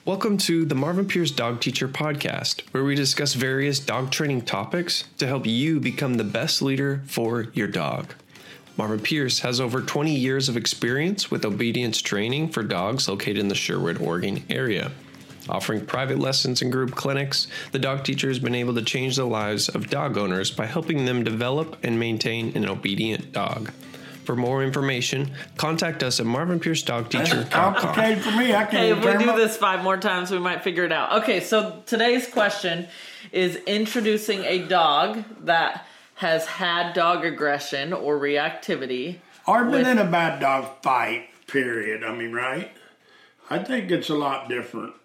Welcome to the Marvin Pierce Dog Teacher Podcast, where we discuss various dog training topics to help you become the best leader for your dog. Marvin Pierce has over 20 years of experience with obedience training for dogs located in the Sherwood, Oregon area. Offering private lessons and group clinics, the dog teacher has been able to change the lives of dog owners by helping them develop and maintain an obedient dog. For more information, contact us at marvinpiercedogteacher.com. That's complicated for me. I can't. Hey, if we do this 5 more times, we might figure it out. Okay, so today's question is introducing a dog that has had dog aggression or reactivity. Or been in a bad dog fight, period. I mean, right? I think it's a lot different.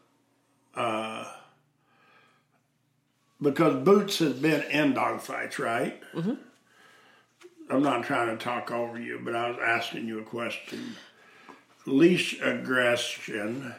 Because Boots has been in dog fights, right? Mm-hmm. I'm not trying to talk over you, but I was asking you a question. Leash aggression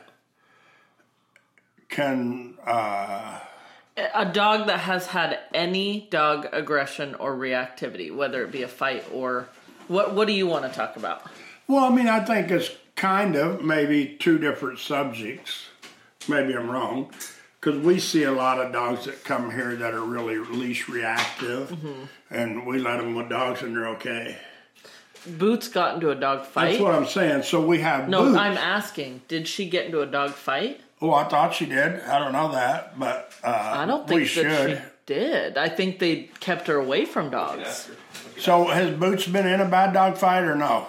can... A dog that has had any dog aggression or reactivity, whether it be a fight or... What do you want to talk about? Well, I mean, I think it's kind of maybe 2 different subjects. Maybe I'm wrong. Because we see a lot of dogs that come here that are really leash reactive, mm-hmm. and we let them with dogs and they're okay. Boots got into a dog fight? That's what I'm saying. So we have No, Boots. I'm asking, did she get into a dog fight? Oh, I thought she did. I don't know that, but I don't think we should. That she did. I think they kept her away from dogs. So has Boots been in a bad dog fight or no?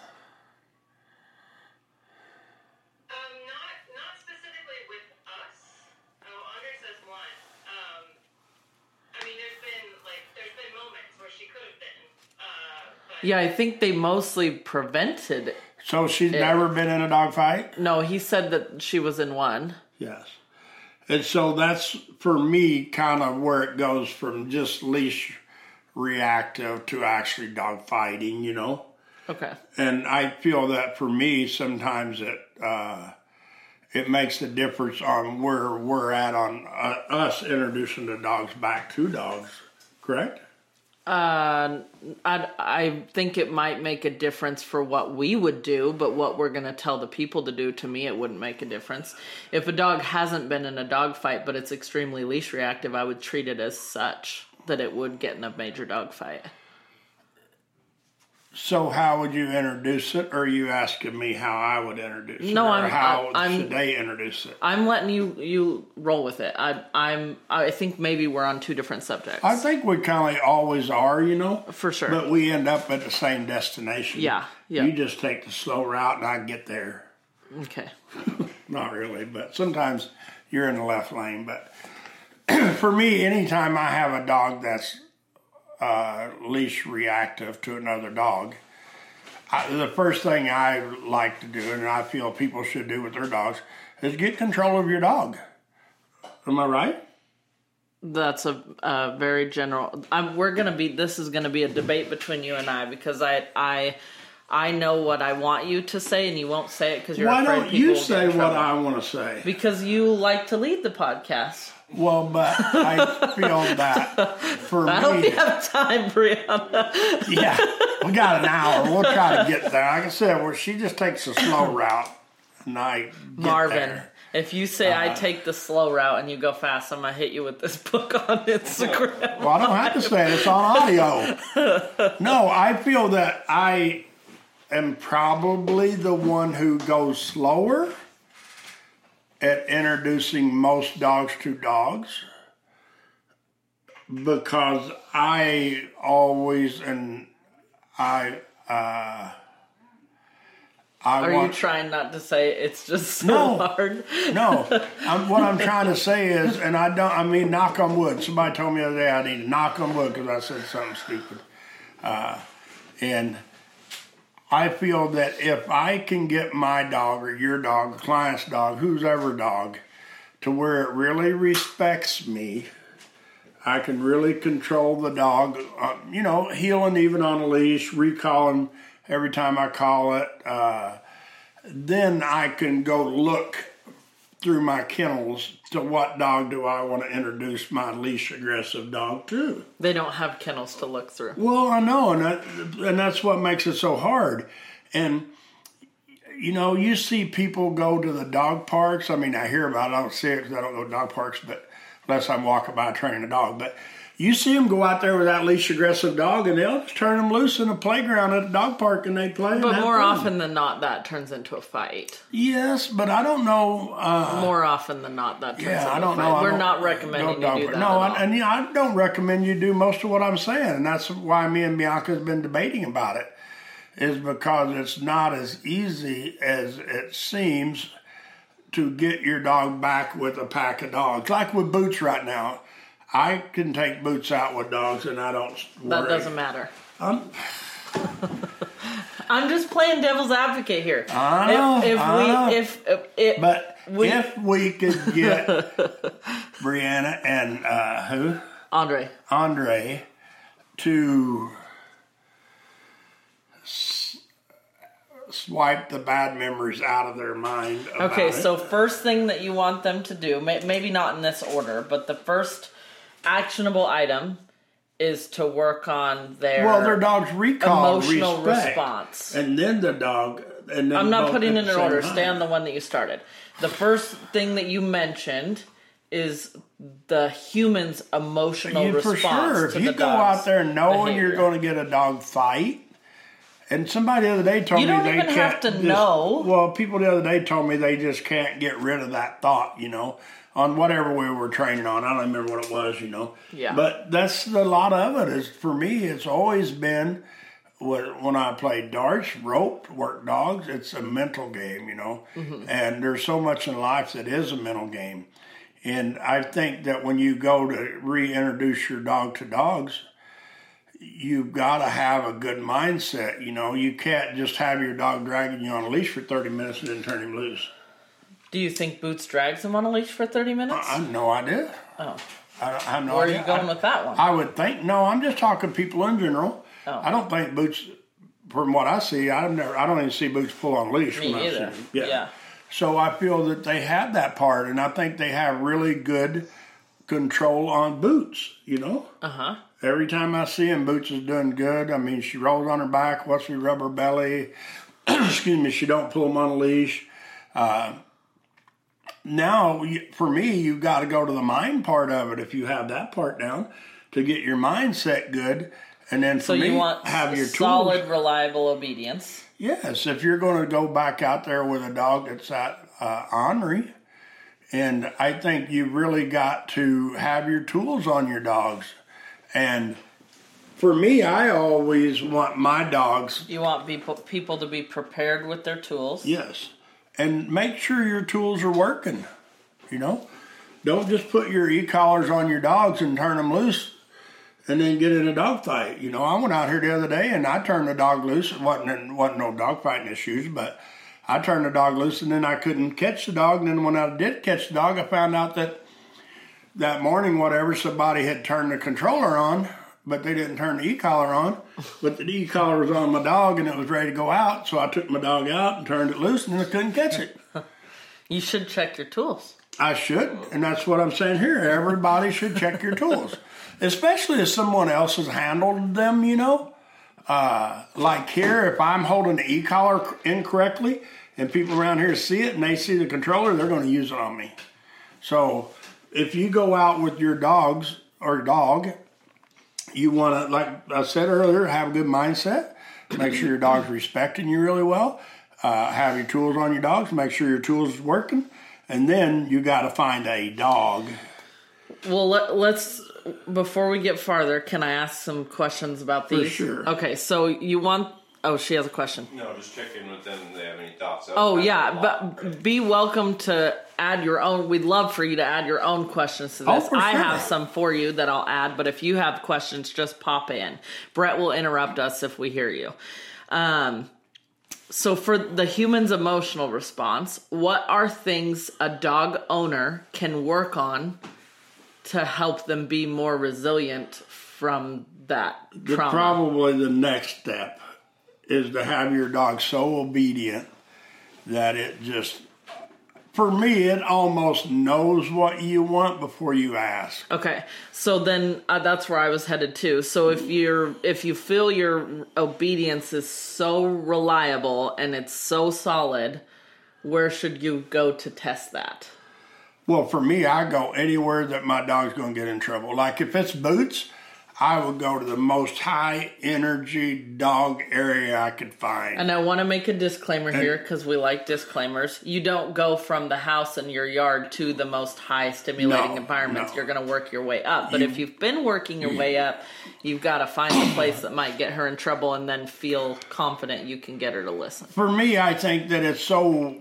Yeah, I think they mostly prevented it. So she's never been in a dog fight? No, he said that she was in one. Yes. And so that's, for me, kind of where it goes from just leash reactive to actually dog fighting, you know? Okay. And I feel that for me, sometimes it makes a difference on where we're at on us introducing the dogs back to dogs, correct? I think it might make a difference for what we would do, but what we're going to tell the people to do, to me, it wouldn't make a difference. If a dog hasn't been in a dog fight, but it's extremely leash reactive, I would treat it as such, that it would get in a major dog fight. So how would you introduce it, or are you asking me how I would introduce it? No, or how should they introduce it? I'm letting you roll with it. I think maybe we're on 2 different subjects. I think we kind of always are, you know? For sure. But we end up at the same destination. Yeah. You just take the slow route and I get there. Okay. Not really, but sometimes you're in the left lane. But for me, anytime I have a dog that's leash reactive to another dog, the first thing I like to do, and I feel people should do with their dogs, is get control of your dog. Am I right? That's a very general. This is gonna be a debate between you and I, because I know what I want you to say, and you won't say it because you're afraid people will get in trouble. Why don't you say what I want to say? Because you like to lead the podcast. Well, but I feel that for I hope you have time, Brianna. Yeah, we got an hour. We'll try to get there. Like I said, she just takes the slow route, and I get Marvin, there. If you say I take the slow route and you go fast, I'm going to hit you with this book on Instagram. Well, I don't have to say it. It's on audio. No, I feel that I am probably the one who goes slower at introducing most dogs to dogs, because I always, and are you trying not to say it's just so hard? No. What I'm trying to say is, and I mean knock on wood. Somebody told me the other day I need to knock on wood because I said something stupid. And I feel that if I can get my dog or your dog, a client's dog, whose ever dog, to where it really respects me, I can really control the dog, heeling even on a leash, recalling every time I call it. Then I can go look through my kennels to what dog do I want to introduce my leash aggressive dog to. They don't have kennels to look through. Well, I know, and that's what makes it so hard. And you see people go to the dog parks. I mean, I hear about it. I don't see it because I don't go to dog parks, but unless I'm walking by training a dog. But you see them go out there with that leash aggressive dog, and they'll just turn them loose in a playground at a dog park, and they play. But more often than not, that turns into a fight. Yes, but I don't know. More often than not, that turns into I don't a fight. know. We're not recommending you do that. No, I don't recommend you do most of what I'm saying, and that's why me and Bianca's been debating about it. Is because it's not as easy as it seems to get your dog back with a pack of dogs. Like with Boots right now, I can take Boots out with dogs and I don't worry. That doesn't matter. I'm just playing devil's advocate here. I know. If we could get Brianna and who? Andre to swipe the bad memories out of their mind. Okay, so first thing that you want them to do, maybe not in this order, but the first actionable item is to work on their dog's recall, emotional respect, response. And then the dog. And then I'm not putting it in order. Time. Stay on the one that you started. The first thing that you mentioned is the human's emotional response for sure. to If you the go out there knowing behavior. you're going to get a dog fight, and somebody the other day told me you don't they even have to know. Well, people the other day told me they just can't get rid of that thought, on whatever we were training on. I don't remember what it was, Yeah. But that's a lot of it. Is for me, it's always been when I played darts, roped, worked dogs. It's a mental game, Mm-hmm. And there's so much in life that is a mental game. And I think that when you go to reintroduce your dog to dogs, you've got to have a good mindset. You can't just have your dog dragging you on a leash for 30 minutes and then turn him loose. Do you think Boots drags him on a leash for 30 minutes? I have no idea. Oh. I have no Where idea. are you going with that one? I would think, no, I'm just talking people in general. Oh. I don't think Boots, from what I see, I don't even see Boots pull on a leash. Me when I see either. him. Yeah. So I feel that they have that part, and I think they have really good control on Boots, Uh-huh. Every time I see him, Boots is doing good. I mean, she rolls on her back, lets me rub her belly. Excuse me, she don't pull him on a leash. Now, for me, you've got to go to the mind part of it if you have that part down to get your mindset good. And then for me, you want have your solid, tools. reliable obedience. Yes, if you're going to go back out there with a dog that's that ornery, and I think you've really got to have your tools on your dogs. And for me, I always want my dogs. You want people to be prepared with their tools. Yes. And make sure your tools are working, Don't just put your e-collars on your dogs and turn them loose and then get in a dog fight. I went out here the other day and I turned the dog loose. It wasn't no dog fighting issues, but I turned the dog loose and then I couldn't catch the dog. And then when I did catch the dog, I found out that morning, somebody had turned the controller on, but they didn't turn the e-collar on. But the e-collar was on my dog and it was ready to go out. So I took my dog out and turned it loose and I couldn't catch it. You should check your tools. I should. And that's what I'm saying here. Everybody should check your tools. Especially if someone else has handled them, Like here, if I'm holding the e-collar incorrectly and people around here see it and they see the controller, they're going to use it on me. So if you go out with your dogs or dog, you want to, like I said earlier, have a good mindset. Make sure your dog's respecting you really well. Have your tools on your dogs. Make sure your tools is working. And then you got to find a dog. Well, let's, before we get farther, can I ask some questions about these? For sure. Okay, so you want... Oh, she has a question. No, just check in with them if they have any thoughts. Oh, yeah, but be welcome to add your own. We'd love for you to add your own questions to this. For I sure. have some for you that I'll add, but if you have questions, just pop in. Brett will interrupt us if we hear you. So for the human's emotional response, what are things a dog owner can work on to help them be more resilient from that trauma? Probably the next step is to have your dog so obedient that it just For me, it almost knows what you want before you ask. Okay, so then that's where I was headed too. So if you feel your obedience is so reliable and it's so solid, where should you go to test that? Well, for me, I go anywhere that my dog's going to get in trouble. Like if it's boots, I would go to the most high energy dog area I could find. And I want to make a disclaimer here because we like disclaimers. You don't go from the house in your yard to the most high stimulating environments. No. You're going to work your way up. But if you've been working your way up, you've got to find the place that might get her in trouble and then feel confident you can get her to listen. For me, I think that it's so...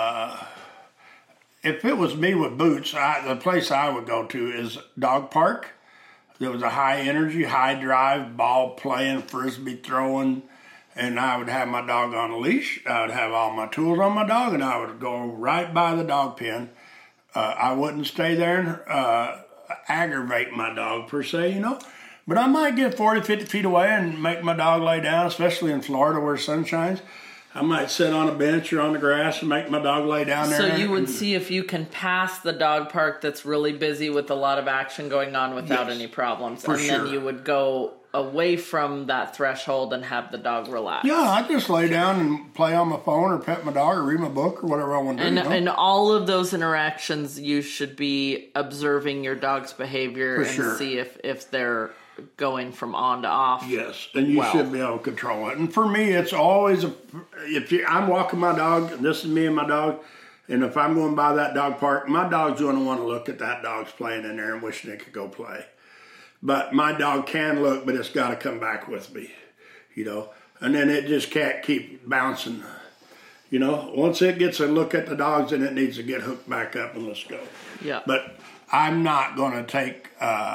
if it was me with boots, the place I would go to is dog park. There was a high energy, high drive, ball playing, frisbee throwing, and I would have my dog on a leash. I would have all my tools on my dog, and I would go right by the dog pen. I wouldn't stay there and aggravate my dog per se, you know. But I might get 40, 50 feet away and make my dog lay down, especially in Florida where the sun shines. I might sit on a bench or on the grass and make my dog lay down there. So you would see if you can pass the dog park that's really busy with a lot of action going on without any problems. For and sure. then you would go away from that threshold and have the dog relax. Yeah, I just lay down and play on my phone or pet my dog or read my book or whatever I want to do. And all of those interactions, you should be observing your dog's behavior see if they're going from on to off. Yes, and you should be able to control it. And for me, it's always I'm walking my dog, and this is me and my dog, and if I'm going by that dog park, my dog's going to want to look at that dog's playing in there and wishing it could go play. But my dog can look, but it's got to come back with me, you know. And then it just can't keep bouncing, you know. Once it gets a look at the dogs, then it needs to get hooked back up and let's go. Yeah. But I'm not going to take...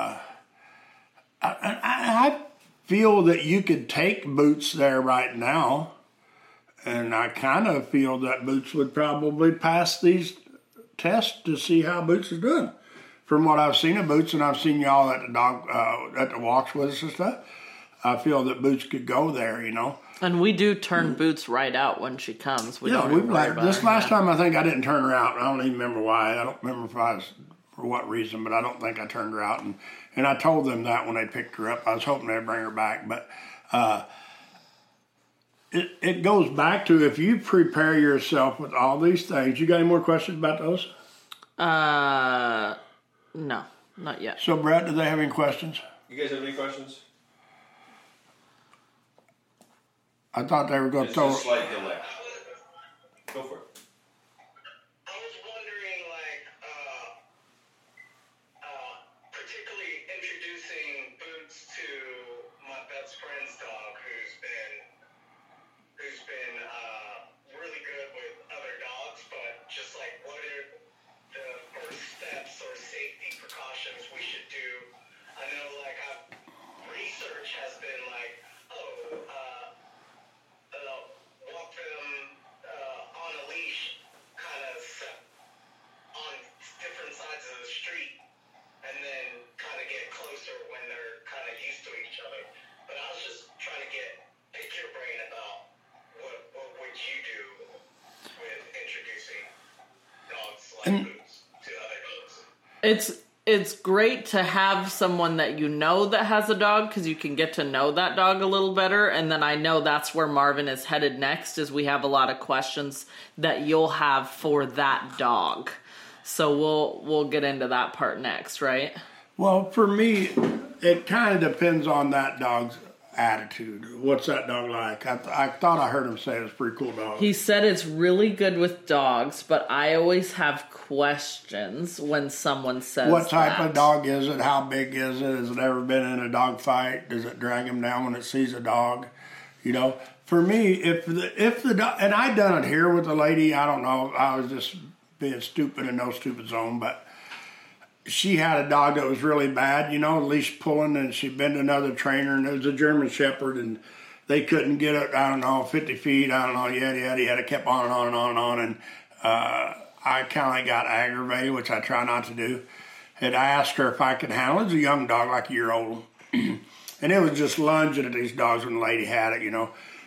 I feel that you could take Boots there right now, and I kind of feel that Boots would probably pass these tests to see how Boots is doing. From what I've seen of Boots, and I've seen y'all at the dog at the walks with us and stuff, I feel that Boots could go there, you know. And we do turn Boots right out when she comes. We don't we've even worry about this her. last time I think I didn't turn her out. I don't even remember why. I don't remember if I was for what reason, but I don't think I turned her out. And I told them that when they picked her up. I was hoping they'd bring her back. But it goes back to if you prepare yourself with all these things. You got any more questions about those? No, not yet. So, Brett, do they have any questions? You guys have any questions? I thought they were going to throw... Just a slight delay. Go for it. It's great to have someone that you know that has a dog because you can get to know that dog a little better. And then I know that's where Marvin is headed next, is we have a lot of questions that you'll have for that dog. So we'll get into that part next, right? Well, for me, it kind of depends on that dog's attitude. What's that dog like? I thought I heard him say it was a pretty cool dog. He said it's really good with dogs, but I always have questions when someone says what type of dog is it? How big is it? Has it ever been in a dog fight? Does it drag him down when it sees a dog? You know, for me, if the dog, and I done it here with a lady, I don't know, I was just being stupid in no stupid zone, but she had a dog that was really bad, you know, leash pulling, and she'd been to another trainer, and it was a German Shepherd, and they couldn't get it, I don't know, 50 feet, I don't know, yada, yada, yada, kept on and on and on and on, and I kind of got aggravated, which I try not to do, and I asked her if I could handle it. It was a young dog, like a year old, and it was just lunging at these dogs when the lady had it, you know,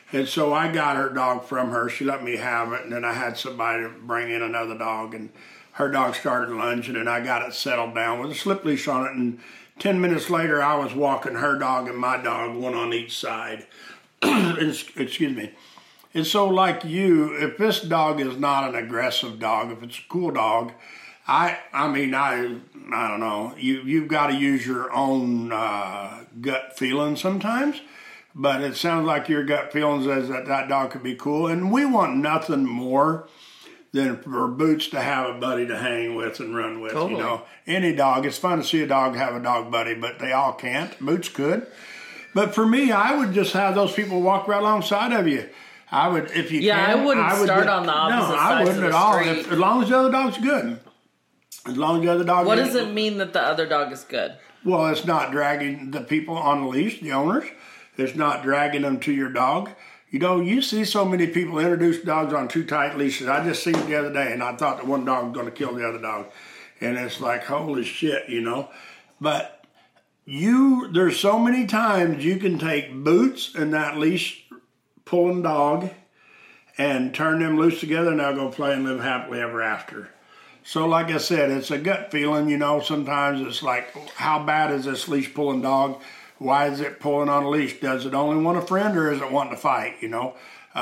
And so I got her dog from her. She let me have it, and then I had somebody bring in another dog, and her dog started lunging, and I got it settled down with a slip leash on it. And 10 minutes later, I was walking her dog and my dog, one on each side. Excuse me. And so, like you, if this dog is not an aggressive dog, if it's a cool dog, I don't know. You've got to use your own gut feeling sometimes. But it sounds like your gut feeling says that dog could be cool. And we want nothing more than for Boots to have a buddy to hang with and run with. Totally. You know, any dog, it's fun to see a dog have a dog buddy, but they all can't. Boots could. But for me, I would just have those people walk right alongside of you. I would, if you Yeah, can. I wouldn't start on the opposite sides of the street. As long as the other dog's good. As long as the other dog. What does it mean that the other dog is good? Well, it's not dragging the people on the leash, the owners. It's not dragging them to your dog. You know, you see so many people introduce dogs on too tight leashes. I just seen it the other day, and I thought that one dog was going to kill the other dog. And it's like, holy shit, you know. But there's so many times you can take Boots and that leash pulling dog and turn them loose together, and they'll go play and live happily ever after. So like I said, it's a gut feeling, you know. Sometimes it's like, how bad is this leash pulling dog? Why is it pulling on a leash? Does it only want a friend, or is it wanting to fight, you know?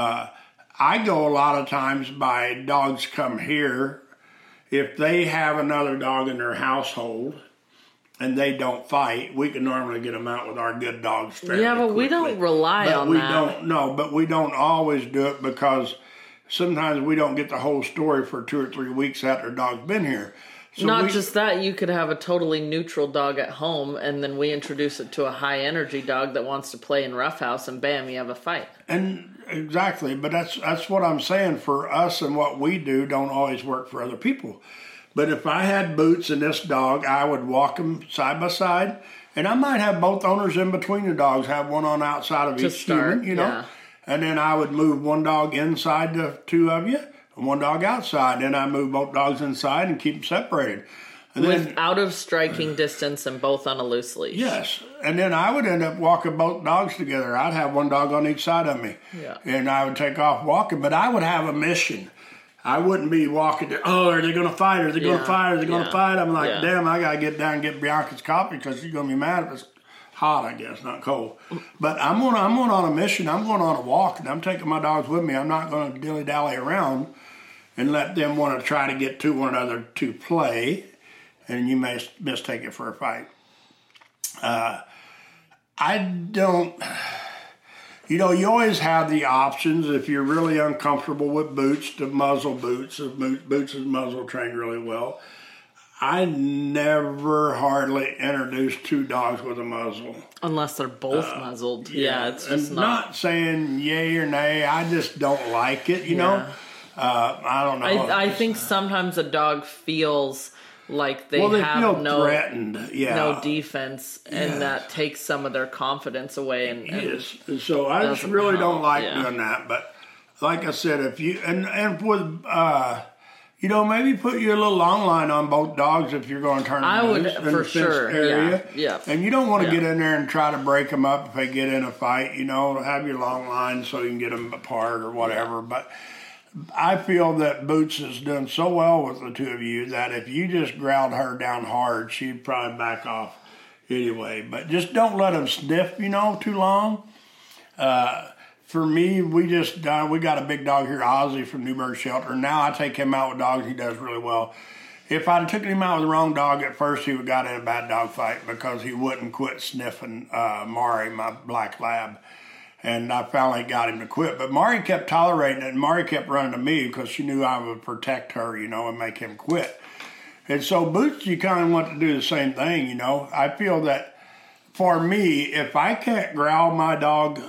I go a lot of times by dogs come here. If they have another dog in their household and they don't fight, we can normally get them out with our good dogs fairly Yeah, but quickly. we don't rely on that. But we don't always do it because sometimes we don't get the whole story for 2 or 3 weeks after a dog's been here. So Not just that, you could have a totally neutral dog at home, and then we introduce it to a high-energy dog that wants to play in roughhouse, and bam, you have a fight. And exactly, but that's what I'm saying. For us and what we do don't always work for other people. But if I had Boots and this dog, I would walk them side by side, and I might have both owners in between the dogs, have one on outside of each human, you know. Yeah. And then I would move one dog inside the two of you, and one dog outside. Then I move both dogs inside and keep them separated. And With out of striking distance and both on a loose leash. Yes. And then I would end up walking both dogs together. I'd have one dog on each side of me. Yeah. And I would take off walking, but I would have a mission. I wouldn't be walking to, are they going to fight? Are they going to fight? Are they going to fight? I'm like, damn, I got to get down and get Bianca's coffee because she's going to be mad if it's hot, I guess, not cold. But I'm going on a mission. I'm going on a walk, and I'm taking my dogs with me. I'm not going to dilly-dally around and let them want to try to get to one another to play, and you may mistake it for a fight. I don't, you know, you always have the options if you're really uncomfortable with Boots to muzzle Boots. If Boots is muzzle trained really well. I never hardly introduce two dogs with a muzzle. Unless they're both muzzled. Yeah, it's just not saying yay or nay. I just don't like it, you know. I don't know. I think sometimes a dog feels like they have feel no threatened. no defense, and that takes some of their confidence away. And yes, so I just really don't like doing that. But like I said, if you and with you know, maybe put you a little long line on both dogs if you're going to turn them I would loose in for the fenced sure. area. Yeah. And you don't want to get in there and try to break them up if they get in a fight. You know, have your long line so you can get them apart or whatever. But I feel that Boots is doing so well with the two of you that if you just growled her down hard, she'd probably back off anyway. But just don't let them sniff, you know, too long. For me, we got a big dog here, Ozzy from Newburgh Shelter. Now I take him out with dogs. He does really well. If I'd have taken him out with the wrong dog at first, he would have got in a bad dog fight because he wouldn't quit sniffing Mari, my black lab. And I finally got him to quit. But Mari kept tolerating it, and Mari kept running to me because she knew I would protect her, you know, and make him quit. And so Boots, you kind of want to do the same thing, you know. I feel that for me, if I can't growl my dog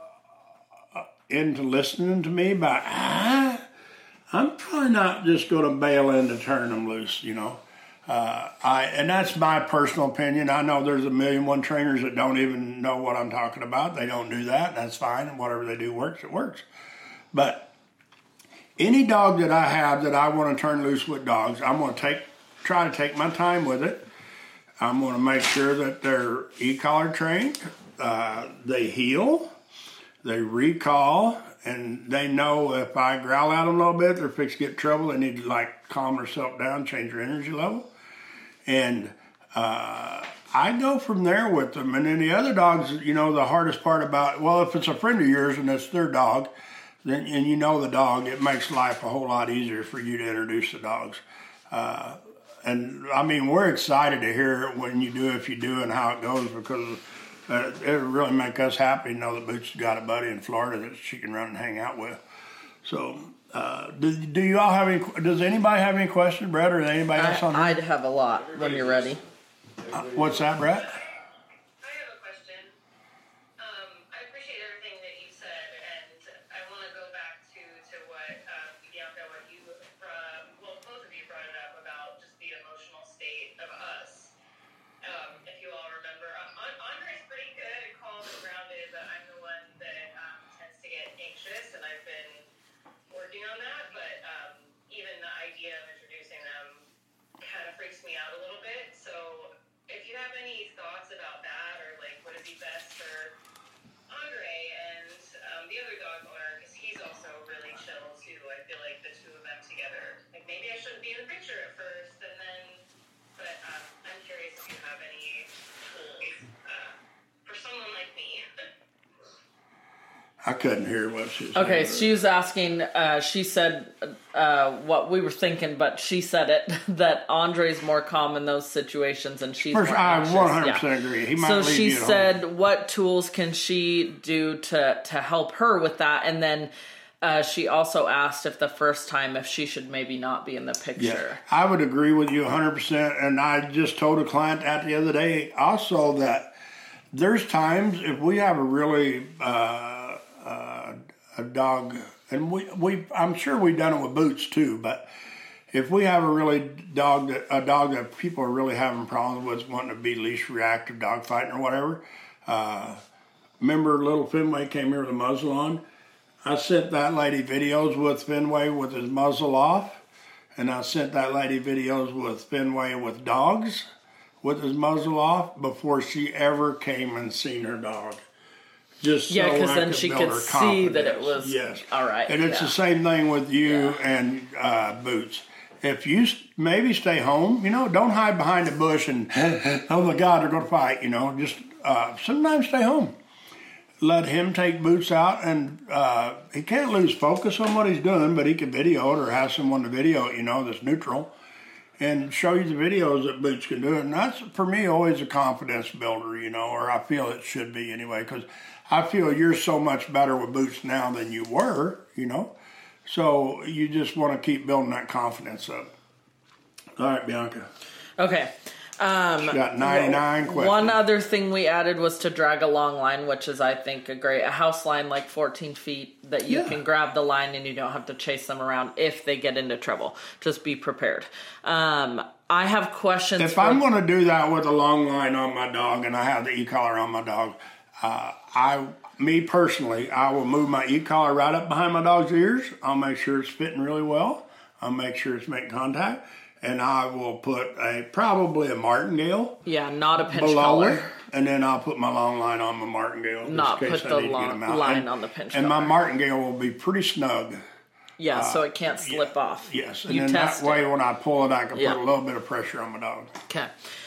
into listening to me, but I'm probably not just going to bail in to turn them loose, you know. And that's my personal opinion. I know there's 1,000,001 trainers that don't even know what I'm talking about. They don't do that. That's fine. And whatever they do works, it works. But any dog that I have that I want to turn loose with dogs, I'm going to try to take my time with it. I'm going to make sure that they're e-collar trained. They heel. They recall, and they know if I growl at them a little bit, they're fixing to get in trouble. They need to like calm themselves down, change their energy level. And I go from there with them. And then the other dogs, you know, the hardest part about, well, if it's a friend of yours and it's their dog, then and you know the dog, it makes life a whole lot easier for you to introduce the dogs. And I mean, we're excited to hear it when you do, if you do, and how it goes, because it really make us happy to know that Boots has got a buddy in Florida that she can run and hang out with. So, do you all have any? Does anybody have any questions, Brett, or anybody else on? I'd have a lot when you're ready. What's that, Brett? I have a question. I appreciate everything that you said, and I want to go back to what Bianca, what you, well, both of you brought it up about just the emotional state of us. If you all remember, Andre's pretty good and calm and grounded, but I'm the one that tends to get anxious, and I've been working on that. But even the idea of introducing them kind of freaks me out a little bit. So if you have any thoughts about that, or like, would it be best for Andre and the other dog owner, because he's also really chill too. I feel like the two of them together, like maybe I shouldn't be in the picture at first, and then, but I'm curious if you have any tools for someone like me. I couldn't hear what she was Okay, saying. she was asking, she said what we were thinking, but she said it, that Andre's more calm in those situations and she's First, more I anxious. 100% Yeah. agree. He might So leave she you at home. said, what tools can she do to help her with that? And then she also asked if the first time, if she should maybe not be in the picture. Yeah, I would agree with you 100%. And I just told a client that the other day also, that there's times if we have a really a dog, and we I'm sure we've done it with Boots too, but if we have a dog that people are really having problems with, wanting to be leash reactive dog fighting or whatever. Remember little Fenway came here with a muzzle on? I sent that lady videos with Fenway with his muzzle off, and I sent that lady videos with Fenway with dogs with his muzzle off before she ever came and seen her dog. Just Yeah, so because I then she build could her see that it confidence. was Yes. all right. And it's yeah. the same thing with you and Boots. If you maybe stay home, you know, don't hide behind a bush and, oh my God, they're going to fight, you know. Just sometimes stay home. Let him take Boots out, and he can't lose focus on what he's doing, but he can video it or have someone to video it, you know, that's neutral, and show you the videos that Boots can do it. And that's, for me, always a confidence builder, you know, or I feel it should be anyway, because I feel you're so much better with Boots now than you were, you know. So you just want to keep building that confidence up. All right, Bianca. Okay. She got 99 questions. One other thing we added was to drag a long line, which is, I think, a house line like 14 feet that you can grab the line and you don't have to chase them around if they get into trouble. Just be prepared. I have questions. If I'm going to do that with a long line on my dog and I have the e-collar on my dog, me personally, I will move my e-collar right up behind my dog's ears. I'll make sure it's fitting really well. I'll make sure it's making contact. And I will put probably a martingale. Yeah, not a pinch below collar. it, and then I'll put my long line on my martingale. Not put the line on the pinch collar. And my martingale will be pretty snug. Yeah, so it can't slip off. Yes, and You then test that way it. when I pull it, I can Yeah. put a little bit of pressure on my dog. Okay.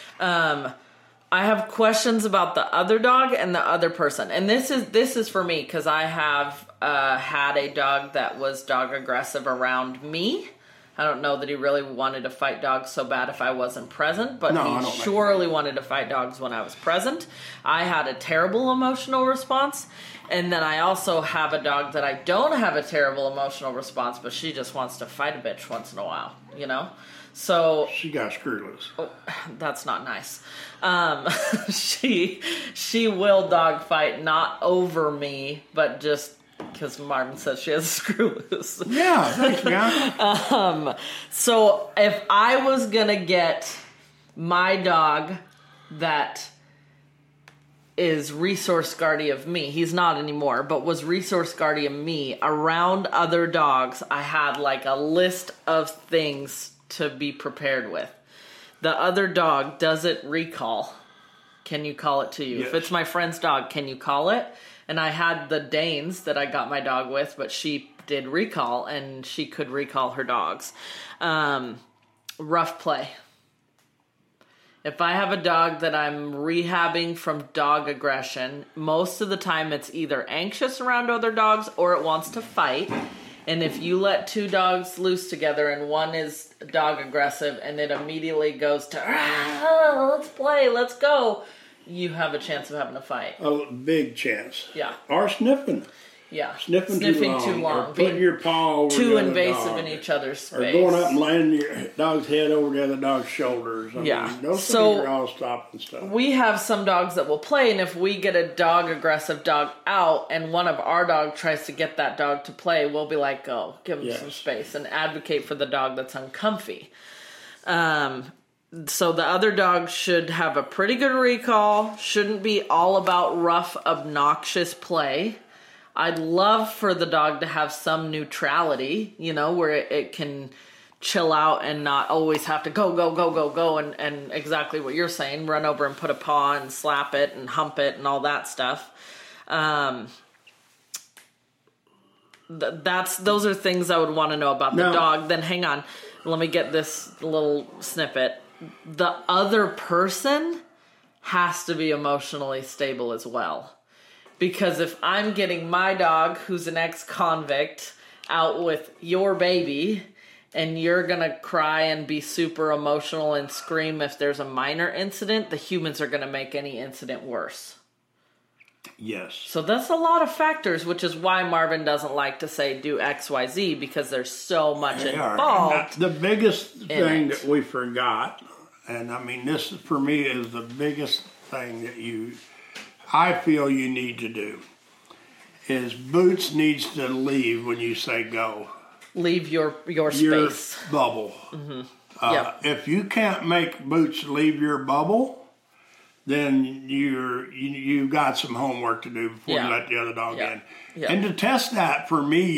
I have questions about the other dog and the other person. And this is for me because I have had a dog that was dog aggressive around me. I don't know that he really wanted to fight dogs so bad if I wasn't present, but No, I he don't think surely wanted to fight dogs when I was present. I had a terrible emotional response. And then I also have a dog that I don't have a terrible emotional response, but she just wants to fight a bitch once in a while, you know? So She got screw loose. oh, that's not nice. She will dog fight, not over me, but just because Marvin says she has a screw loose. Yeah, thanks, man. So if I was gonna get my dog that is resource guardian of me, he's not anymore, but was resource guardian of me around other dogs, I had like a list of things to be prepared with. The other dog, does it recall? Can you call it to you? Yes. If it's my friend's dog, can you call it? And I had the Danes that I got my dog with, but she did recall, and she could recall her dogs. Rough play. If I have a dog that I'm rehabbing from dog aggression, most of the time it's either anxious around other dogs or it wants to fight. And if you let two dogs loose together and one is dog aggressive and it immediately goes to, let's play, let's go, you have a chance of having a fight. A big chance. Yeah. Or sniffing. Yeah. Sniffing too long. Or putting your paw over too the other invasive dog. in each other's space. Or going up and landing your dog's head over the other dog's shoulders. I mean, those things are all stopping stuff. We have some dogs that will play, and if we get a dog aggressive dog out and one of our dog tries to get that dog to play, we'll be like, oh, give him some space and advocate for the dog that's uncomfy. So the other dog should have a pretty good recall, shouldn't be all about rough, obnoxious play. I'd love for the dog to have some neutrality, where it can chill out and not always have to go, and exactly what you're saying, run over and put a paw and slap it and hump it and all that stuff. Those are things I would want to know about the dog. Then hang on, let me get this little snippet. The other person has to be emotionally stable as well. Because if I'm getting my dog, who's an ex-convict, out with your baby, and you're going to cry and be super emotional and scream if there's a minor incident, the humans are going to make any incident worse. Yes. So that's a lot of factors, which is why Marvin doesn't like to say do X, Y, Z, because there's so much involved. The biggest thing that we forgot, and I mean, this for me is the biggest thing that I feel you need to do, is Boots needs to leave when you say go. Leave your space. Bubble. Mm-hmm. If you can't make Boots leave your bubble, then you got some homework to do before you let the other dog in. Yeah. And to test that for me,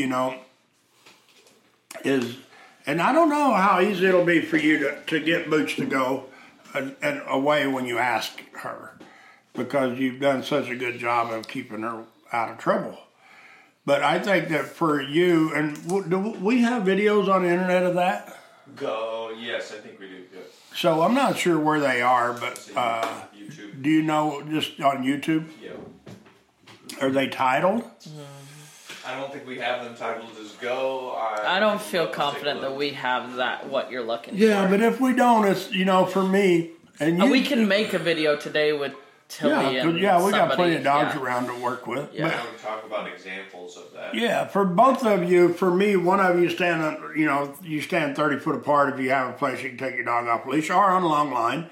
is, and I don't know how easy it'll be for you to get Boots to go and away when you ask her, because you've done such a good job of keeping her out of trouble. But I think that for you, and do we have videos on the internet of that? Yes, I think we do. Yeah. So I'm not sure where they are, but YouTube. Do you know, just on YouTube? Yeah. Are they titled? I don't think we have them titled as Go. I don't feel confident that we have that, what you're looking for. Yeah, but if we don't, it's, for me, and we can make a video today with Tilly and we got plenty of dogs around to work with. Yeah, I would talk about examples of that. Yeah, for both of you, for me, one of you stand, you stand 30 foot apart if you have a place you can take your dog off leash, or on a long line.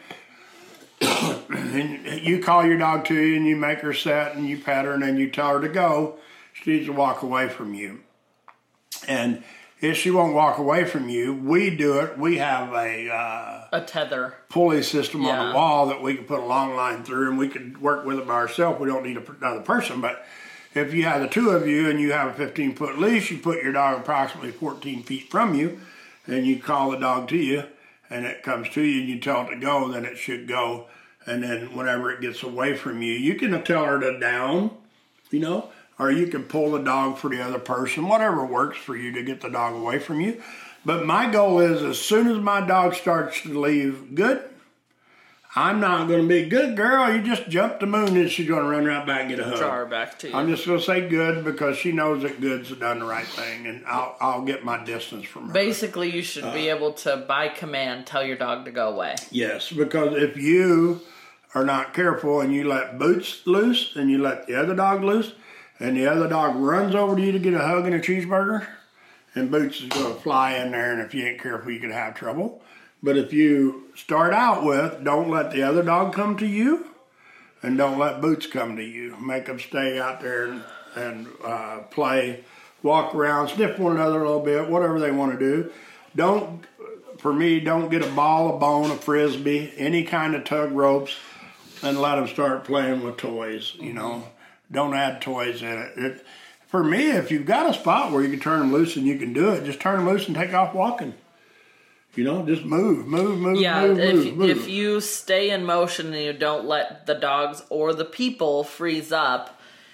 And you call your dog to you and you make her sit and you pet her and then you tell her to go. She needs to walk away from you. And if she won't walk away from you, we do it. We have a tether pulley system on the wall that we can put a long line through, and we can work with it by ourselves. We don't need another person. But if you have the two of you and you have a 15-foot leash, you put your dog approximately 14 feet from you, and you call the dog to you, and it comes to you, and you tell it to go, then it should go. And then whenever it gets away from you, you can tell her to down, or you can pull the dog for the other person, whatever works for you to get the dog away from you. But my goal is, as soon as my dog starts to leave good, I'm not going to be, good girl, you just jumped the moon, and she's going to run right back and get a hug. Draw her back to you. I'm just going to say good, because she knows that good's done the right thing, and I'll get my distance from her. Basically, you should be able to, by command, tell your dog to go away. Yes, because if you are not careful and you let Boots loose and you let the other dog loose, and the other dog runs over to you to get a hug and a cheeseburger, and Boots is going to fly in there, and if you ain't careful, you could have trouble. But if you start out with, don't let the other dog come to you, and don't let Boots come to you. Make them stay out there and play, walk around, sniff one another a little bit, whatever they want to do. Don't get a ball, a bone, a frisbee, any kind of tug ropes, and let them start playing with toys, Don't add toys in it. For me, if you've got a spot where you can turn them loose and you can do it, just turn them loose and take off walking. Just move. Yeah, move. If you stay in motion and you don't let the dogs or the people freeze up,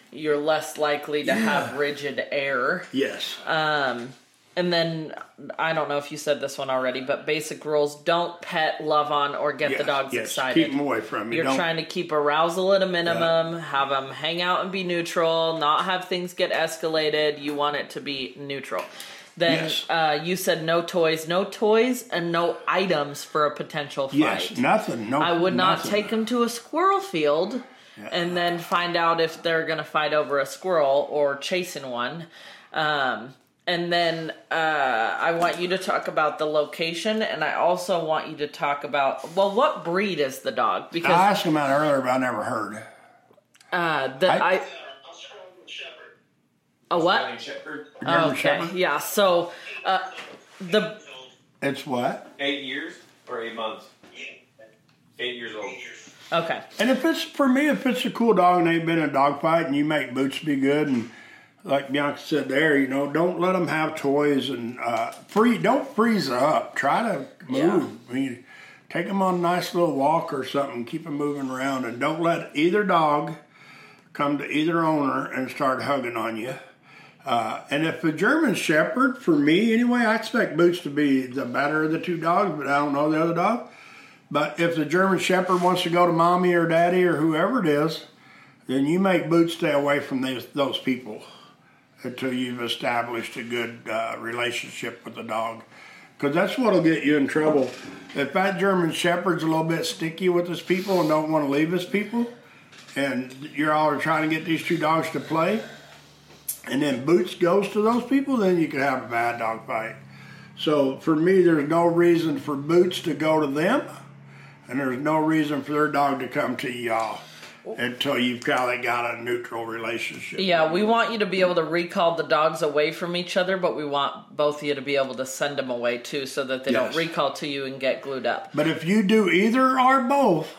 you're less likely to have rigid air. Yes. And then, I don't know if you said this one already, but basic rules: don't pet, love on, or get the dogs excited. Keep them away from you. You're trying to keep arousal at a minimum, have them hang out and be neutral, not have things get escalated. You want it to be neutral. Then you said no toys and no items for a potential fight. Yes, nothing. No, I would not take them to a squirrel field and then find out if they're going to fight over a squirrel or chasing one. And then I want you to talk about the location, and I also want you to talk about, well, what breed is the dog? Because I asked him that earlier, but I never heard. Australian Shepherd. A what? Australian Shepherd. German Okay, Shepherd? yeah. So the It's what? 8 years or 8 months? 8 years old. okay. And if it's a cool dog and they've been in a dog fight and you make Boots be good, and like Bianca said there, don't let them have toys and don't freeze up. Try to move. I mean, take them on a nice little walk or something. Keep them moving around, and don't let either dog come to either owner and start hugging on you. And if a German Shepherd, for me anyway, I expect Boots to be the better of the two dogs, but I don't know the other dog. But if the German Shepherd wants to go to mommy or daddy or whoever it is, then you make Boots stay away from those people until you've established a good relationship with the dog. Because that's what will get you in trouble. If that German Shepherd's a little bit sticky with his people and don't want to leave his people, and you're all trying to get these two dogs to play, and then Boots goes to those people, then you could have a bad dog fight. So for me, there's no reason for Boots to go to them, and there's no reason for their dog to come to y'all until you've kind of got a neutral relationship. Yeah, we want you to be able to recall the dogs away from each other, but we want both of you to be able to send them away too, so that they don't recall to you and get glued up. But if you do either or both,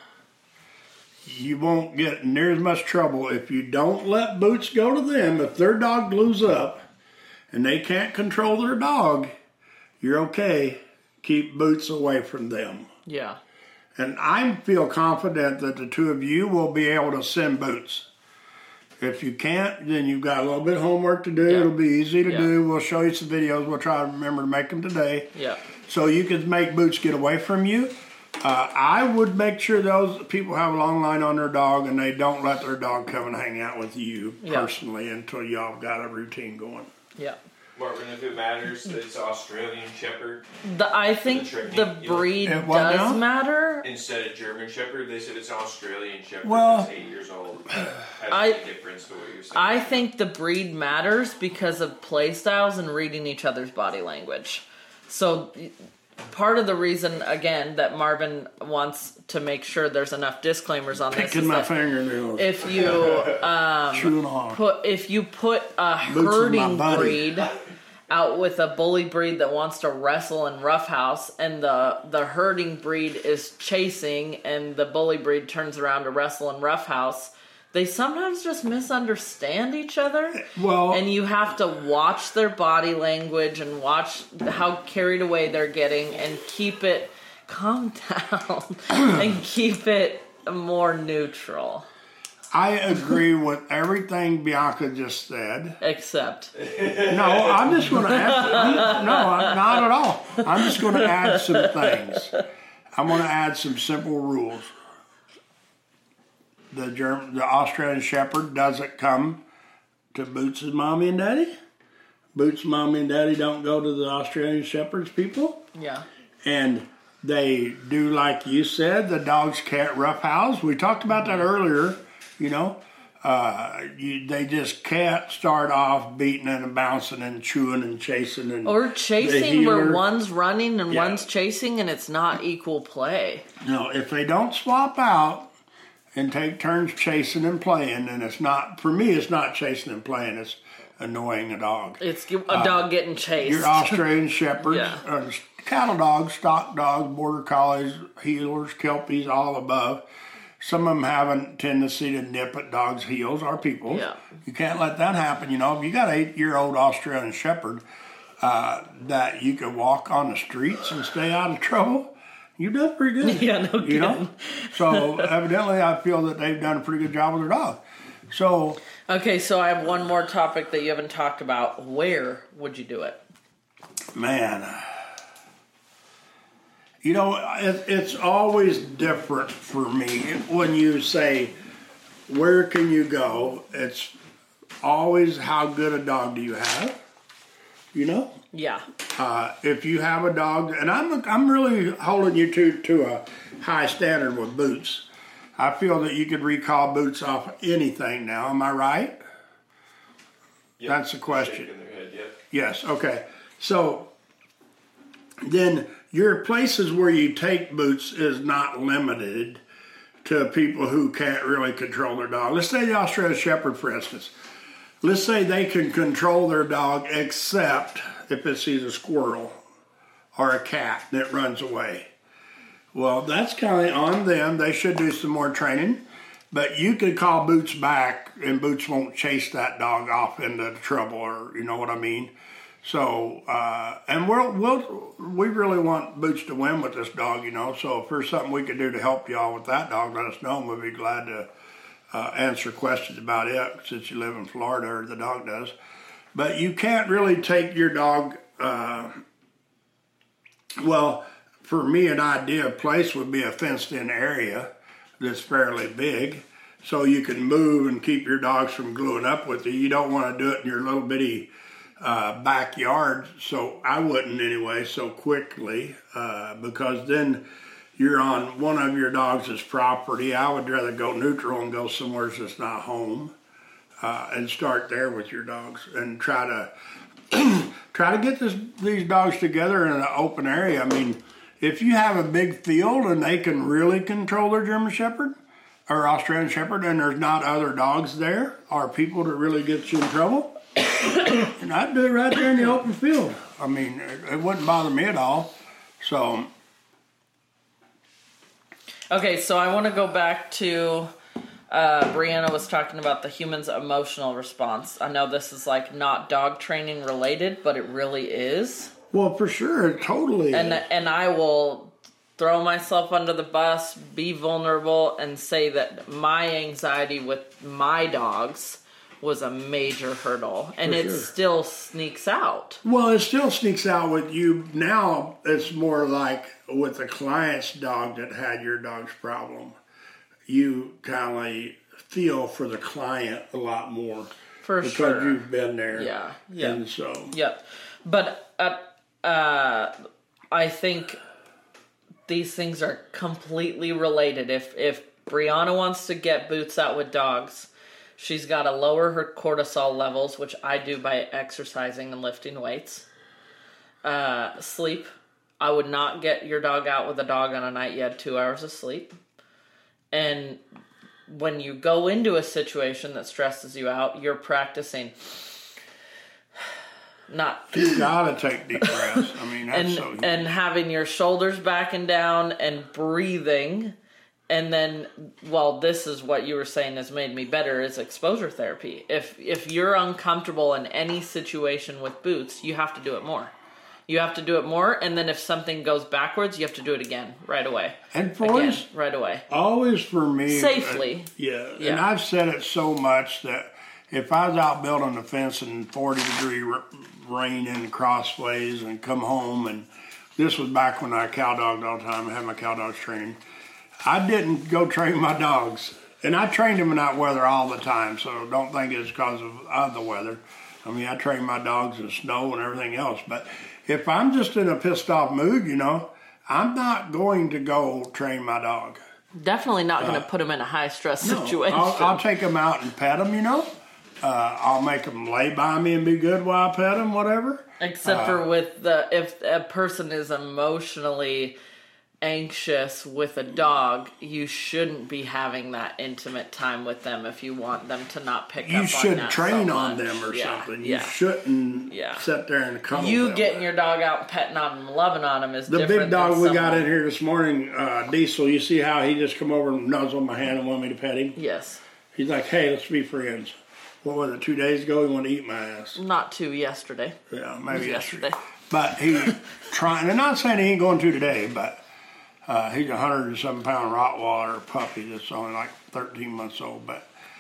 you won't get near as much trouble. If you don't let Boots go to them, if their dog glues up and they can't control their dog, you're okay. Keep Boots away from them. Yeah. And I feel confident that the two of you will be able to send Boots. If you can't, then you've got a little bit of homework to do. Yeah. It'll be easy to do. We'll show you some videos. We'll try to remember to make them today. Yeah. So you can make Boots get away from you. I would make sure those people have a long line on their dog and they don't let their dog come and hang out with you personally until y'all got a routine going. Yeah. Marvin, if it matters, it's Australian Shepherd. I think the breed does matter. Instead of German Shepherd, they said it's Australian Shepherd. Well, it's 8 years old. That's the difference to what you're saying. I think the breed matters because of play styles and reading each other's body language. So part of the reason, again, that Marvin wants to make sure there's enough disclaimers on this Picking is my that fingernails. if you put a herding breed out with a bully breed that wants to wrestle and roughhouse, and the herding breed is chasing, and the bully breed turns around to wrestle and roughhouse, they sometimes just misunderstand each other. Well, and you have to watch their body language and watch how carried away they're getting and keep it calm down and keep it more neutral. I agree with everything Bianca just said. Except. No, I'm just going to add. Not at all. I'm just going to add some things. I'm going to add some simple rules. The Australian Shepherd doesn't come to Boots' mommy and daddy. Boots' mommy and daddy don't go to the Australian Shepherd's people. Yeah. And they do, like you said, the dogs can't roughhouse. We talked about that earlier. They just can't start off beating and bouncing and chewing and chasing and or chasing where one's running and one's chasing and it's not equal play. No, if they don't swap out and take turns chasing and playing, then it's not, for me, it's not chasing and playing. It's annoying a dog. It's a dog getting chased. Your Australian Shepherds, cattle dogs, stock dogs, border collies, heelers, kelpies, all above. Some of them have a tendency to nip at dogs' heels, our people. Yeah. You can't let that happen. If you got an 8-year-old Australian Shepherd that you can walk on the streets and stay out of trouble, you've done pretty good. Yeah, no kidding. So evidently I feel that they've done a pretty good job with their dog. So Okay, so I have one more topic that you haven't talked about. Where would you do it? Man, you know, it's always different for me when you say, where can you go? It's always how good a dog do you have, you know? Yeah. If you have a dog, and I'm really holding you to a high standard with boots. I feel that you could recall boots off anything now. Am I right? Yep. That's the question. Shaking their head, yep. Yes. Okay. So then your places where you take boots is not limited to people who can't really control their dog. Let's say the Australian Shepherd, for instance. Let's say they can control their dog except if it sees a squirrel or a cat and it runs away. Well, that's kind of on them. They should do some more training. But you could call Boots back and Boots won't chase that dog off into trouble, or you know what I mean? So, and we really want Boots to win with this dog, you know. So if there's something we could do to help y'all with that dog, let us know and we'll be glad to answer questions about it since you live in Florida, or the dog does. But you can't really take your dog, well, for me, an ideal place would be a fenced-in area that's fairly big, so you can move and keep your dogs from gluing up with you. You don't want to do it in your little bitty backyard, so I wouldn't anyway so quickly, because then you're on one of your dogs' property. I would rather go neutral and go somewhere that's not home, and start there with your dogs and try to get these dogs together in an open area. I mean, if you have a big field and they can really control their German Shepherd or Australian Shepherd, and there's not other dogs there or people that really get you in trouble, and I'd do it right there in the open field. I mean, it wouldn't bother me at all. So, Okay, so I want to go back to Brianna was talking about the human's emotional response. I know this is like not dog training related, but it really is. well, for sure, it totally. And I will throw myself under the bus, be vulnerable, and say that my anxiety with my dogs was a major hurdle, and it still sneaks out. Well, it still sneaks out with you. Now it's more like with the client's dog that had your dog's problem. You kind of feel for the client a lot more. For because sure. you've been there. Yeah. And so. Yep. But I think these things are completely related. If Brianna wants to get Boots out with dogs, she's got to lower her cortisol levels, which I do by exercising and lifting weights. Sleep. I would not get your dog out with a dog on a night you had 2 hours of sleep. And when you go into a situation that stresses you out, you're practicing not... You gotta take deep breaths. I mean, that's so huge. And having your shoulders back and down and breathing. And then, well, this is what you were saying has made me better, is exposure therapy. If you're uncomfortable in any situation with Boots, you have to do it more. You have to do it more, and then if something goes backwards, you have to do it again, right away. And boys, right away. Always for me. Safely. Yeah, and I've said it so much that if I was out building a fence in 40-degree rain in crossways and come home, and this was back when I cow dogged all the time, I had my cow dogs training, I didn't go train my dogs. And I trained them in that weather all the time, so don't think it's because of the weather. I mean, I train my dogs in snow and everything else, but if I'm just in a pissed off mood, you know, I'm not going to go train my dog. Definitely not going to put him in a high stress situation. I'll take him out and pet him, you know. I'll make him lay by me and be good while I pet him, whatever. Except for if a person is emotionally anxious with a dog, you shouldn't be having that intimate time with them if you want them to not pick up on that. You should train so on much. them or something. Yeah. You shouldn't sit there and cuddle you them. getting your dog out and petting on him, loving on him is the different. big dog than we got in here this morning, Diesel, you see how he just come over and nuzzled my hand and wanted me to pet him? Yes. He's like, hey, let's be friends. What was it, 2 days ago? He wanted to eat my ass. Not two, yesterday. Yeah, maybe yesterday. But he trying, and not saying he ain't going to today, but he's a 107-pound Rottweiler puppy that's only like 13 months old. But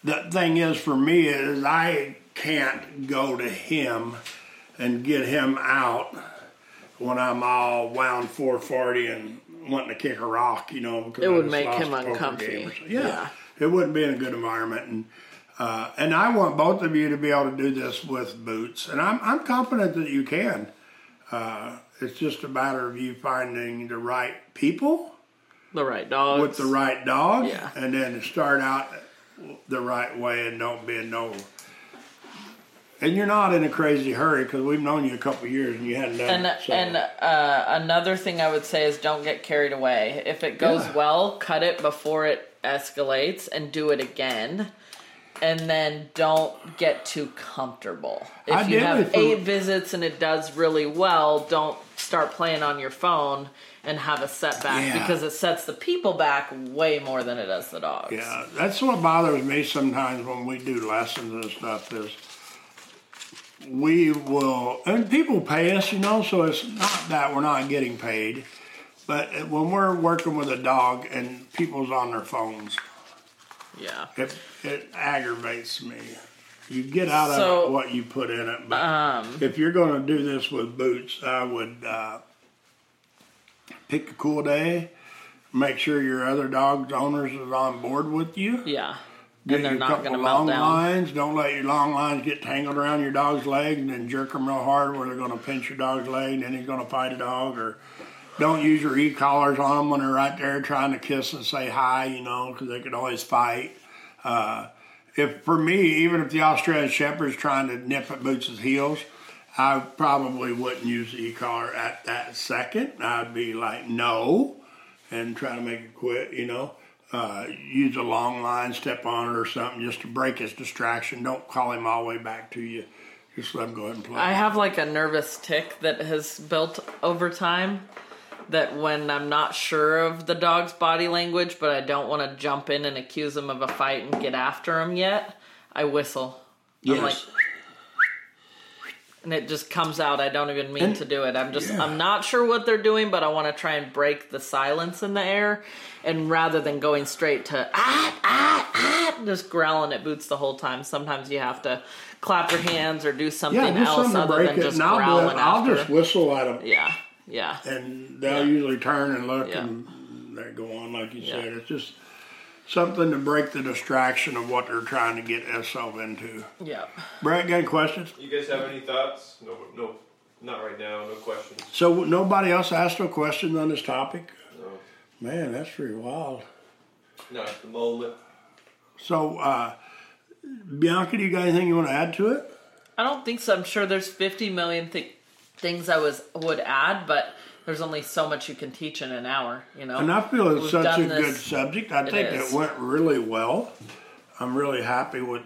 the thing is for me is I can't go to him and get him out when I'm all wound 440 and wanting to kick a rock, because It I would just make lost him a poker uncomfy. game or something. Yeah. It wouldn't be in a good environment. And I want both of you to be able to do this with boots. And I'm confident that you can. It's just a matter of you finding the right people The right dogs. with the right dog. Yeah. And then start out the right way and don't be and you're not in a crazy hurry because we've known you a couple of years and you hadn't done it. So. And another thing I would say is don't get carried away. If it goes well, cut it before it escalates and do it again. And then don't get too comfortable. If you have 8 visits and it does really well, don't start playing on your phone and have a setback because it sets the people back way more than it does the dogs. Yeah, that's what bothers me sometimes when we do lessons and stuff is we will, and people pay us, so it's not that we're not getting paid, but when we're working with a dog and people's on their phones, it aggravates me. You get out of it what you put in it, but if you're going to do this with boots, I would pick a cool day, make sure your other dog's owners is on board with you. Yeah. Get And they're you a not couple going to long melt down. lines. Don't let your long lines get tangled around your dog's leg and then jerk them real hard where they're going to pinch your dog's leg and then he's going to fight a dog. Or don't use your e-collars on them when they're right there trying to kiss and say hi, because they could always fight. For me, even if the Australian Shepherd's trying to nip at Boots' heels, I probably wouldn't use the e-collar at that second. I'd be like, no, and try to make it quit, use a long line, step on it or something just to break his distraction. Don't call him all the way back to you. Just let him go ahead and play. I have like a nervous tick that has built over time that when I'm not sure of the dog's body language, but I don't want to jump in and accuse him of a fight and get after him yet, I whistle. Yes. I'm like, and it just comes out. I don't even mean to do it. I'm not sure what they're doing, but I want to try and break the silence in the air. And rather than going straight to just growling at Boots the whole time, sometimes you have to clap your hands or do something else other than just growling I'll just whistle at them. Yeah. And they'll usually turn and look and they go on like you said. It's just something to break the distraction of what they're trying to get themselves into. Yeah. Brett, got any questions? You guys have any thoughts? No, not right now. No questions. So nobody else asked a question on this topic? No. Man, that's pretty wild. Not at the moment. So, Bianca, do you got anything you want to add to it? I don't think so. I'm sure there's 50 million things I would add, but there's only so much you can teach in an hour, And I feel it's We've such done a this. good subject. I think is. it went really well. I'm really happy with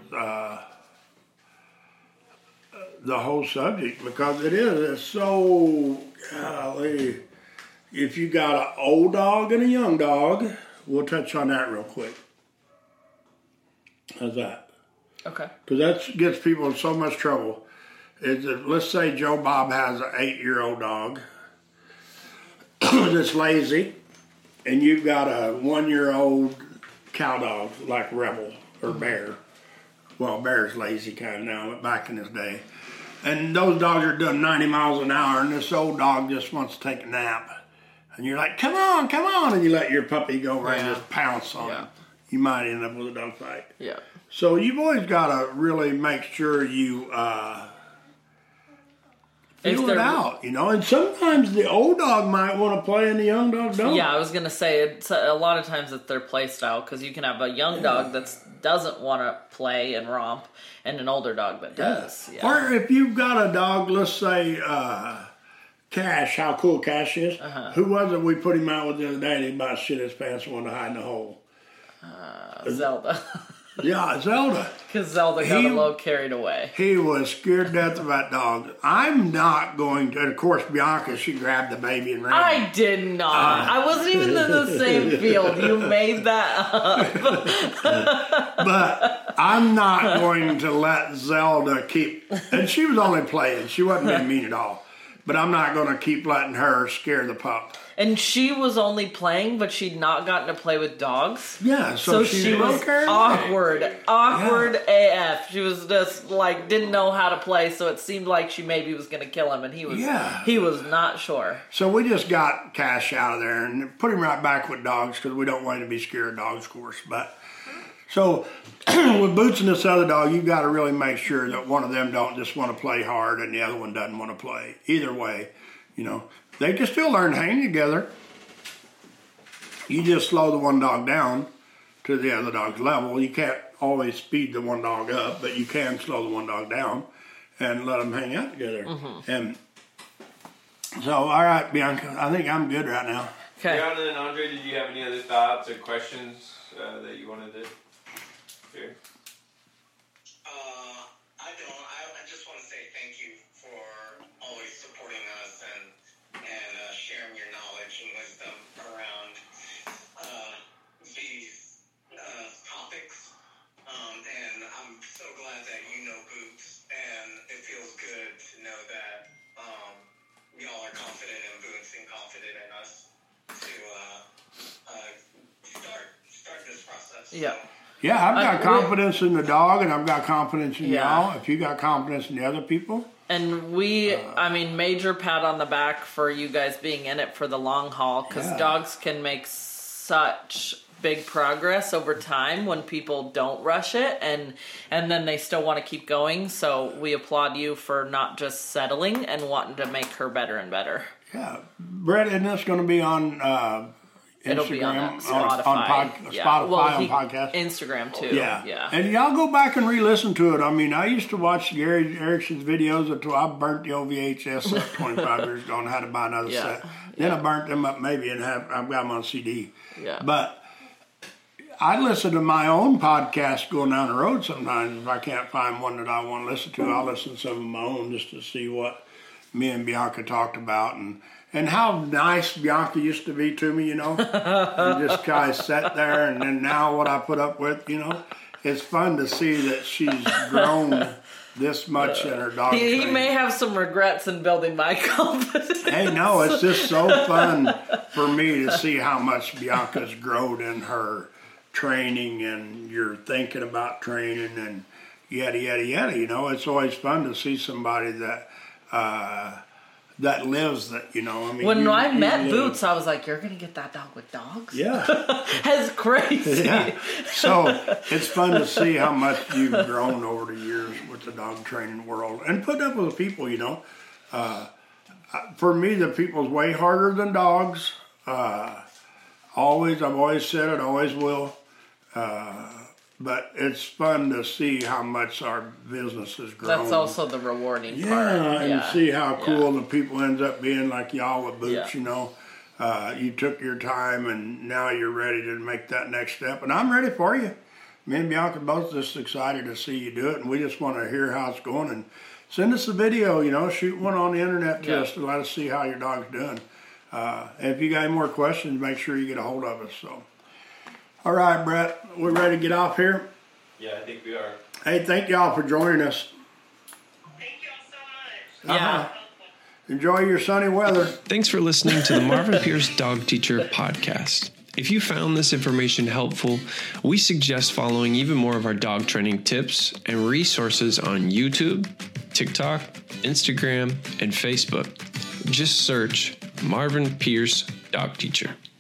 the whole subject because it's so, golly. If you got an old dog and a young dog, we'll touch on that real quick. How's that? Okay. Because that gets people in so much trouble. Let's say Joe Bob has an 8-year-old dog that's lazy, and you've got a 1-year-old cow dog like Rebel or Bear. Well, Bear's lazy kind of now, but back in his day. And those dogs are doing 90 miles an hour, and this old dog just wants to take a nap. And you're like, come on, and you let your puppy go over and just pounce on him. You might end up with a dog fight. Yeah. So you've always got to really make sure you feel it out, And sometimes the old dog might want to play and the young dog don't. Yeah, I was going to say, it's a lot of times it's their play style, because you can have a young dog that doesn't want to play and romp, and an older dog that does. Yeah. Or if you've got a dog, let's say Cash, how cool Cash is. Who was it we put him out with the other day and he about shit his pants and wanted to hide in the hole? Zelda. Yeah, Zelda. Because Zelda got a little carried away. He was scared to death of that dog. I'm not going to, and of course, Bianca, she grabbed the baby and ran. I did not. I wasn't even in the same field. You made that up. But I'm not going to let Zelda keep, and she was only playing. She wasn't being mean at all. But I'm not going to keep letting her scare the pup. And she was only playing, but she'd not gotten to play with dogs. Yeah, so she was awkward AF. She was just like, didn't know how to play, so it seemed like she maybe was going to kill him, and he was not sure. So we just got Cash out of there and put him right back with dogs because we don't want him to be scared of dogs, of course. But so with Boots and this other dog, you've got to really make sure that one of them don't just want to play hard and the other one doesn't want to play. Either way, they can still learn to hang together. You just slow the one dog down to the other dog's level. You can't always speed the one dog up, but you can slow the one dog down and let them hang out together. Mm-hmm. And so, all right, Bianca, I think I'm good right now. Okay. Brianna and Andre, did you have any other thoughts or questions that you wanted to share? I don't. I just want to say thank you for always supporting us and sharing your knowledge and wisdom around these topics. And I'm so glad that you know Boots, and it feels good to know that y'all are confident in Boots and confident in us to start this process. Yeah. Yeah, I've got confidence in the dog, and I've got confidence in y'all. If you got confidence in the other people. And major pat on the back for you guys being in it for the long haul, because dogs can make such big progress over time when people don't rush it, and then they still want to keep going. So we applaud you for not just settling and wanting to make her better and better. Yeah. Brett, isn't this going to be on It'll Instagram, be on Spotify, on podcast. Instagram too. Yeah. And y'all go back and re-listen to it. I mean, I used to watch Gary Erickson's videos until I burnt the old VHS up 25 years ago and had to buy another set. Then I burnt them up maybe and I've got them on CD. Yeah. But I listen to my own podcast going down the road sometimes. If I can't find one that I want to listen to, I'll listen to some of my own just to see what me and Bianca talked about and how nice Bianca used to be to me, and just kind of sat there, and then now what I put up with, it's fun to see that she's grown this much in her dog He training. may have some regrets in building my confidence. Hey, no, it's just so fun for me to see how much Bianca's grown in her training, and you're thinking about training, and yada, yada, yada. It's always fun to see somebody that lives that, I mean. When I met Boots, I was like, you're going to get that dog with dogs? Yeah. That's crazy. Yeah. So it's fun to see how much you've grown over the years with the dog training world and put up with the people, For me, the people's way harder than dogs. I've always said it, always will. But it's fun to see how much our business has grown. That's also the rewarding part. And see how cool the people ends up being, like y'all with Boots, You took your time, and now you're ready to make that next step. And I'm ready for you. Me and Bianca both just excited to see you do it, and we just want to hear how it's going. And send us a video, shoot one on the internet to us to let us see how your dog's doing. And if you got any more questions, make sure you get a hold of us. So. All right, Brett, we're ready to get off here? Yeah, I think we are. Hey, thank y'all for joining us. Thank you all so much. Yeah. Enjoy your sunny weather. Thanks for listening to the Marvin Pierce Dog Teacher podcast. If you found this information helpful, we suggest following even more of our dog training tips and resources on YouTube, TikTok, Instagram, and Facebook. Just search Marvin Pierce Dog Teacher.